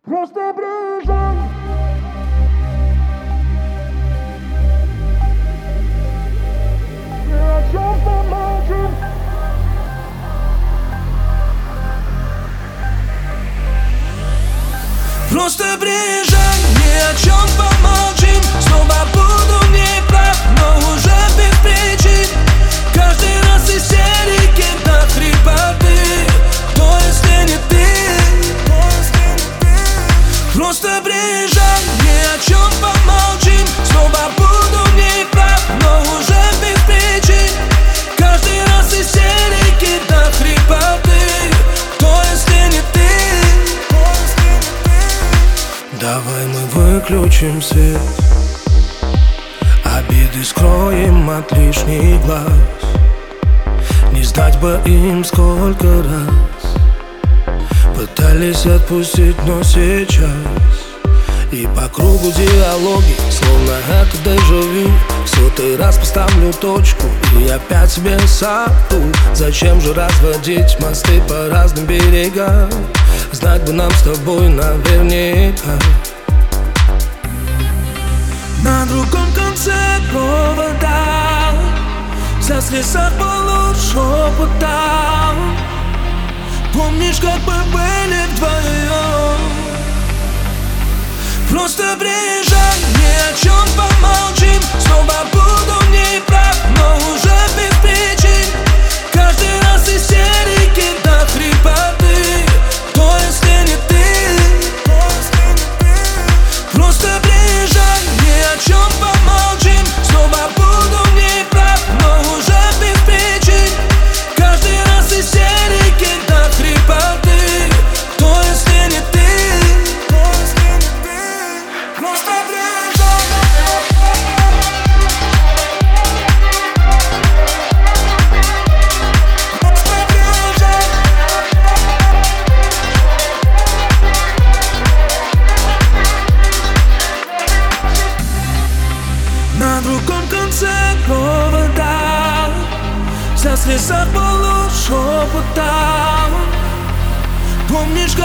Просто приезжай. Ни о чем помолчим. Просто приезжай, ни о чем помолчим. Снова буду неправ, но уже без причин. Каждый раз истерики до хрипоты. Кто, если не ты? Просто приезжай, ни о чем помолчим. Снова буду неправ, но уже без причин. Каждый раз истерики до хрипоты. Кто, если не ты? Давай мы выключим свет, обиды скроем от лишних глаз. Не знать бы им, сколько раз пытались отпустить, но сейчас и по кругу диалоги, словно это дежавю. В сотый раз поставлю точку и опять себе совру. Зачем же разводить мосты по разным берегам? Знать бы нам с тобой наверняка. На другом конце провода вся слезах полу шепотом. Помнишь, как мы были вдвоем? Просто приезжай, ни о чем помолчим. Снова буду неправ, но уже без причин. Каждый раз истерики до хрипоты. Кто, если не ты? Просто приезжай, ни о чем помолчим. Снова буду неправ, но уже без причин. Каждый раз истерики до хрипоты. Кто, если не ты? Просто приезжай. На другом конце провода вся слезах полу шепотом. Помнишь, как